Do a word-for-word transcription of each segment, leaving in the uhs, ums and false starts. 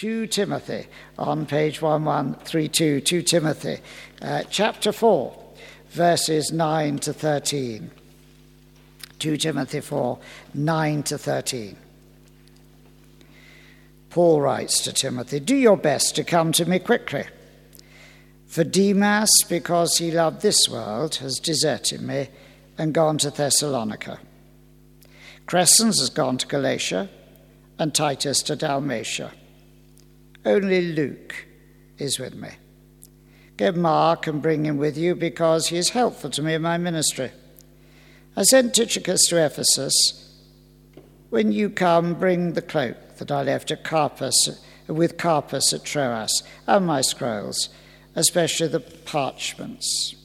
Second Timothy on page eleven thirty-two, Second Timothy, uh, chapter four, verses nine to thirteen. Second Timothy four, nine to thirteen. Paul writes to Timothy, "Do your best to come to me quickly. For Demas, because he loved this world, has deserted me and gone to Thessalonica. Crescens has gone to Galatia, and Titus to Dalmatia. Only Luke is with me. Get Mark and bring him with you, because he is helpful to me in my ministry. I sent Tychicus to Ephesus. When you come, bring the cloak that I left at Carpus, with Carpus at Troas, and my scrolls, especially the parchments."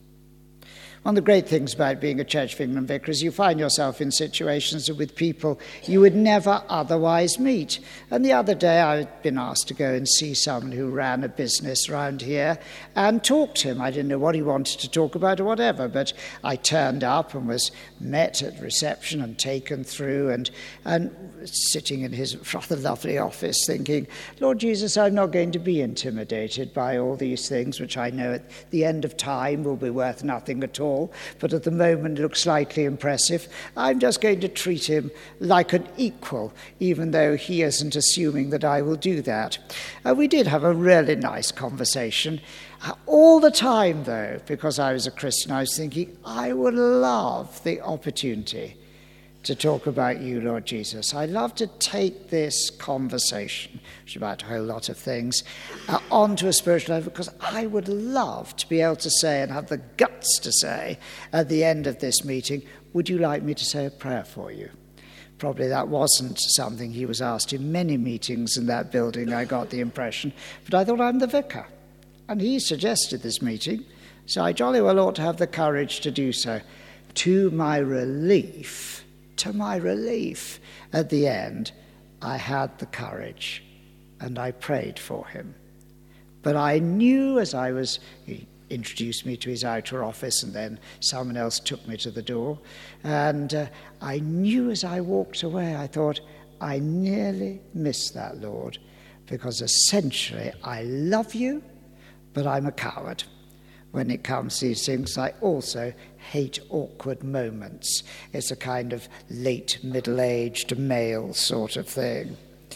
One of the great things about being a Church of England vicar is you find yourself in situations with people you would never otherwise meet. And the other day I had been asked to go and see someone who ran a business around here and talk to him. I didn't know what he wanted to talk about or whatever, but I turned up and was met at reception and taken through and, and sitting in his rather lovely office thinking, Lord Jesus, I'm not going to be intimidated by all these things, which I know at the end of time will be worth nothing at all. But at the moment it looks slightly impressive. I'm just going to treat him like an equal, even though he isn't assuming that I will do that. Uh, we did have a really nice conversation. Uh, all the time, though, because I was a Christian, I was thinking, I would love the opportunity to talk about you, Lord Jesus. I love to take this conversation, which is about a whole lot of things, uh, onto a spiritual level, because I would love to be able to say and have the guts to say at the end of this meeting, would you like me to say a prayer for you? Probably that wasn't something he was asked in many meetings in that building, I got the impression. But I thought, I'm the vicar. And he suggested this meeting, so I jolly well ought to have the courage to do so. To my relief, To my relief, at the end, I had the courage and I prayed for him. But I knew as I was, he introduced me to his outer office and then someone else took me to the door. And uh, I knew as I walked away, I thought, I nearly missed that, Lord, because essentially I love you, but I'm a coward. When it comes to these things, I also hate awkward moments. It's a kind of late middle-aged male sort of thing.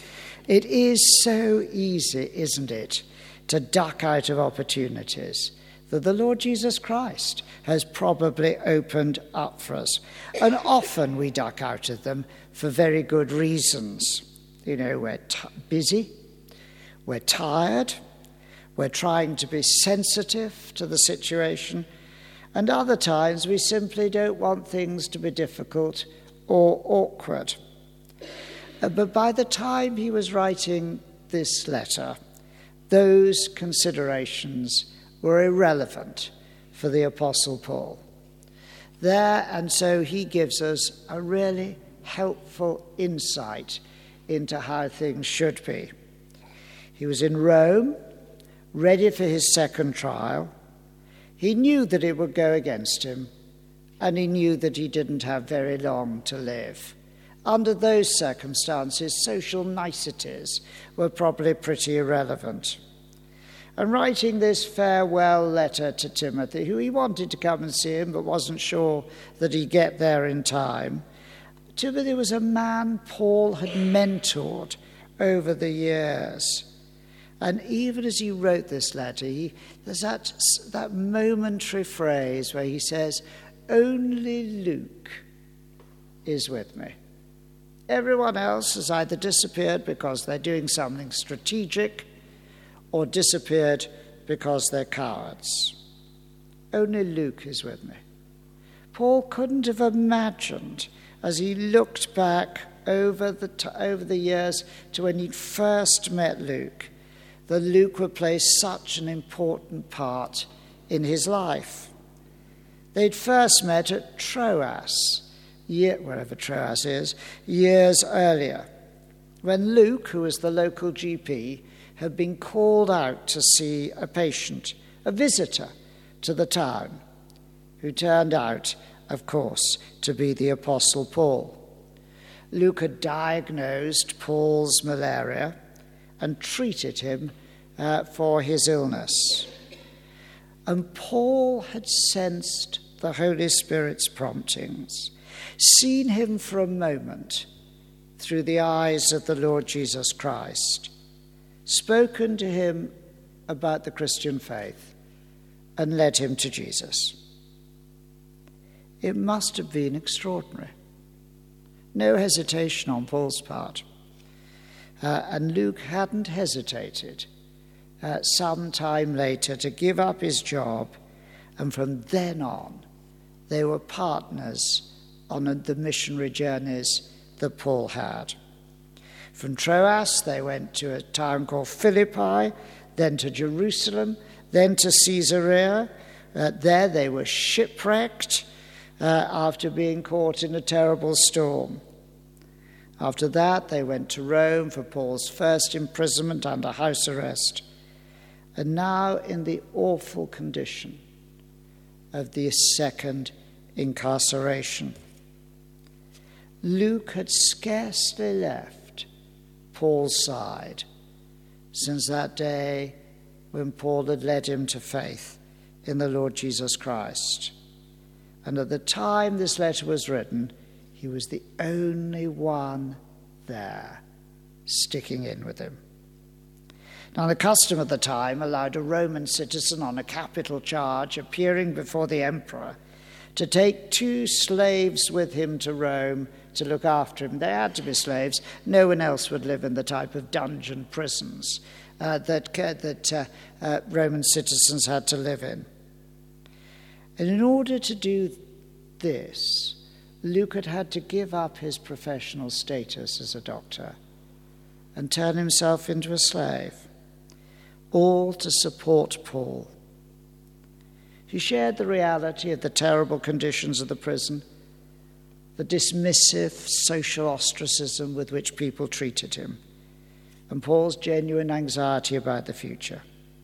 It is so easy, isn't it, to duck out of opportunities that the Lord Jesus Christ has probably opened up for us. And often we duck out of them for very good reasons. You know, we're t- busy, we're tired, we're trying to be sensitive to the situation, and other times we simply don't want things to be difficult or awkward. Uh, but by the time he was writing this letter, those considerations were irrelevant for the Apostle Paul. There, and so he gives us a really helpful insight into how things should be. He was in Rome, ready for his second trial. He knew that it would go against him, and he knew that he didn't have very long to live. Under those circumstances, social niceties were probably pretty irrelevant. And writing this farewell letter to Timothy, who he wanted to come and see him but wasn't sure that he'd get there in time, Timothy was a man Paul had mentored over the years. And even as he wrote this letter, he, there's that, that momentary phrase where he says, only Luke is with me. Everyone else has either disappeared because they're doing something strategic or disappeared because they're cowards. Only Luke is with me. Paul couldn't have imagined, as he looked back over the, t- over the years to when he'd first met Luke, that Luke would play such an important part in his life. They'd first met at Troas, year, wherever Troas is, years earlier, when Luke, who was the local G P, had been called out to see a patient, a visitor to the town, who turned out, of course, to be the Apostle Paul. Luke had diagnosed Paul's malaria and treated him uh, for his illness. And Paul had sensed the Holy Spirit's promptings, seen him for a moment through the eyes of the Lord Jesus Christ, spoken to him about the Christian faith, and led him to Jesus. It must have been extraordinary. No hesitation on Paul's part. Uh, and Luke hadn't hesitated uh, some time later to give up his job, and from then on they were partners on the missionary journeys that Paul had. From Troas they went to a town called Philippi, then to Jerusalem, then to Caesarea. Uh, there they were shipwrecked uh, after being caught in a terrible storm. After that, they went to Rome for Paul's first imprisonment under house arrest, and now in the awful condition of the second incarceration. Luke had scarcely left Paul's side since that day when Paul had led him to faith in the Lord Jesus Christ. And at the time this letter was written, he was the only one there sticking in with him. Now, the custom of the time allowed a Roman citizen on a capital charge appearing before the emperor to take two slaves with him to Rome to look after him. They had to be slaves. No one else would live in the type of dungeon prisons uh, that, uh, that uh, uh, Roman citizens had to live in. And in order to do this, Luke had had to give up his professional status as a doctor and turn himself into a slave, all to support Paul. He shared the reality of the terrible conditions of the prison, the dismissive social ostracism with which people treated him, and Paul's genuine anxiety about the future.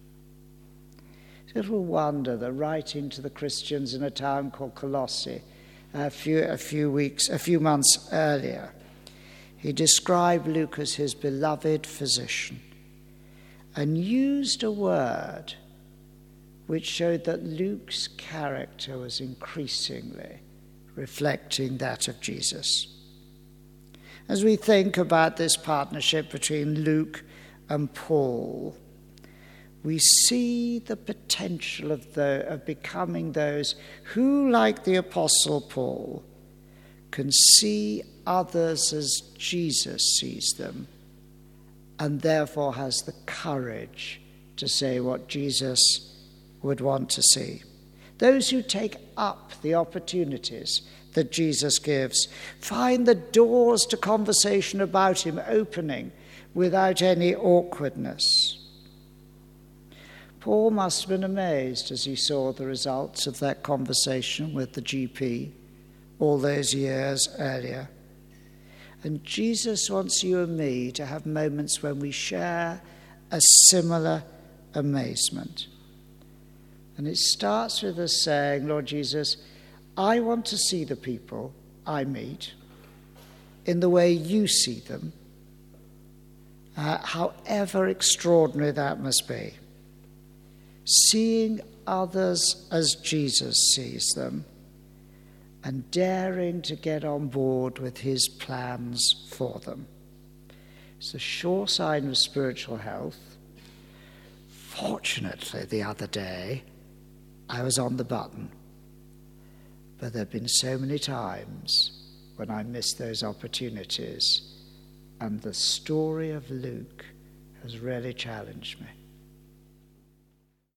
It's little wonder that writing to the Christians in a town called Colossae a few, a few weeks, a few months earlier, he described Luke as his beloved physician and used a word which showed that Luke's character was increasingly reflecting that of Jesus. As we think about this partnership between Luke and Paul, we see the potential of, the, of becoming those who, like the Apostle Paul, can see others as Jesus sees them, and therefore has the courage to say what Jesus would want to see. Those who take up the opportunities that Jesus gives find the doors to conversation about him opening without any awkwardness. Paul must have been amazed as he saw the results of that conversation with the G P all those years earlier. And Jesus wants you and me to have moments when we share a similar amazement. And it starts with us saying, Lord Jesus, I want to see the people I meet in the way you see them, uh, however extraordinary that must be. Seeing others as Jesus sees them and daring to get on board with his plans for them. It's a sure sign of spiritual health. Fortunately, the other day, I was on the button. But there have been so many times when I missed those opportunities, and the story of Luke has really challenged me.